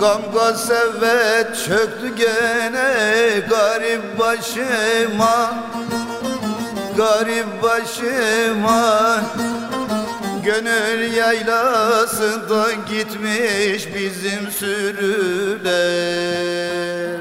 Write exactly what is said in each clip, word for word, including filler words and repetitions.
Damga sevet çöktü gene garip başıma, garip başıma. Gönül yaylasından gitmiş bizim sürüler.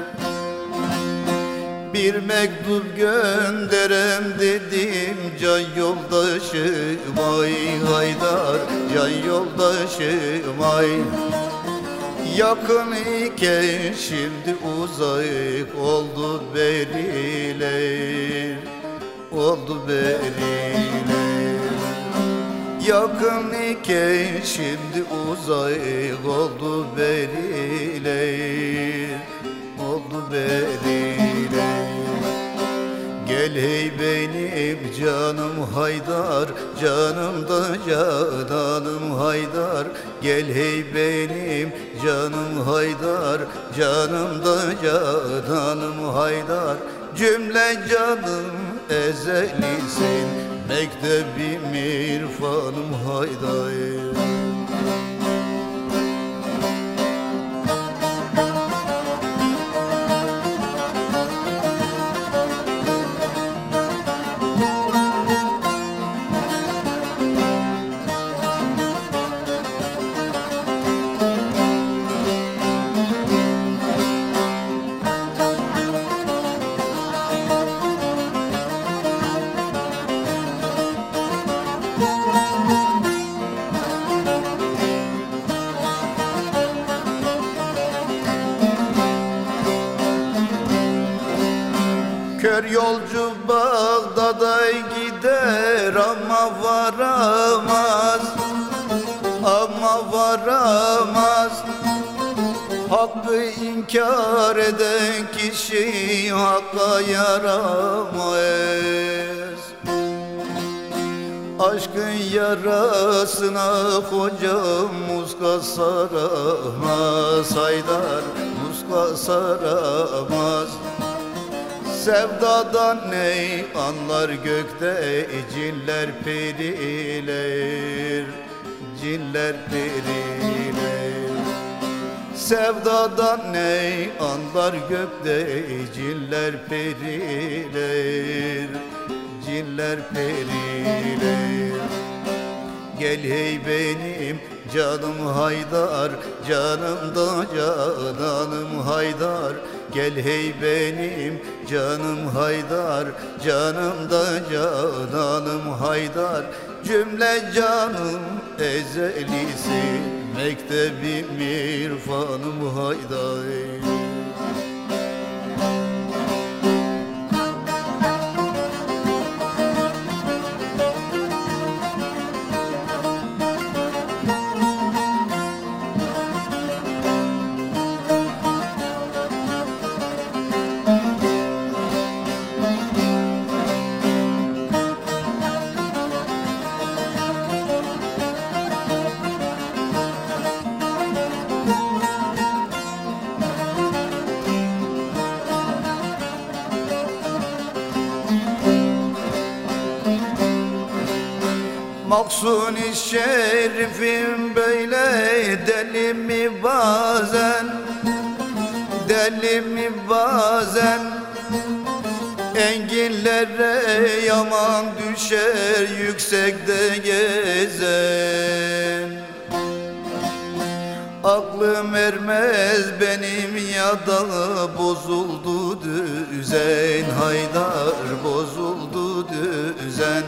Bir mektup gönderem dedim can yoldaşım ay Haydar, can yoldaşım ay. Yakın iken şimdi uzak oldu beriler, oldu beriler. Yakın iken şimdi uzak oldu beriler, oldu beriler. Gel hey benim canım Haydar, canım da cananım Haydar. Gel hey benim canım Haydar, canım da cananım Haydar. Cümle canım ezelisin, mektebim irfanım Haydar. Kör yolcu Bağdat'a gider ama varamaz, ama varamaz. Hakkı inkar eden kişi hakka yaramaz. Aşkın yarasına hocam muska saramaz Haydar, muska saramaz. Sevdadan ne anlar gökte cinler periler, cinler periler. Sevdadan ne anlar gökte cinler periler, cinler periler. Gel hey benim canım Haydar, canım da cananım Haydar. Gel hey benim canım Haydar, canım da cananım Haydar. Cümle canım ezelisin, mektebim irfanım Haydar. Maksuni şerifim böyle deli mi bazen, deli mi bazen. Enginlere yaman düşer yüksekte gezen. Aklım ermez benim ya da bozuldu düzen Haydar, bozuldu düzen.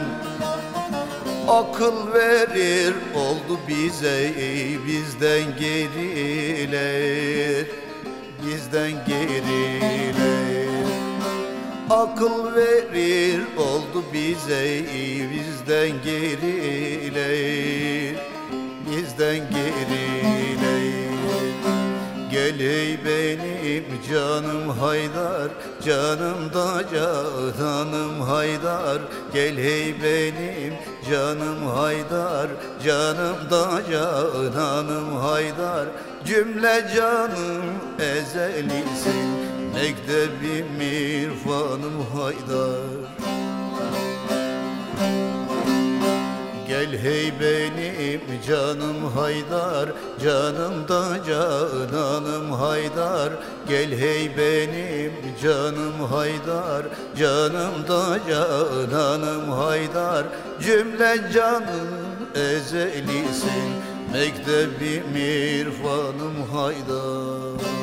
Akıl verir oldu bize bizden geriler, bizden geriler. Akıl verir oldu bize bizden geriler, bizden geriler. Gel ey benim canım Haydar, canım da cananım Haydar. Gel ey benim canım Haydar, canım da cananım Haydar. Cümle canım ezelisin, mektebim irfanım Haydar. Gel Gel hey benim canım Haydar, canım da cananım Haydar. Gel hey benim canım Haydar, canım da cananım Haydar. Cümle canım ezelisin, mektebim irfanım Haydar.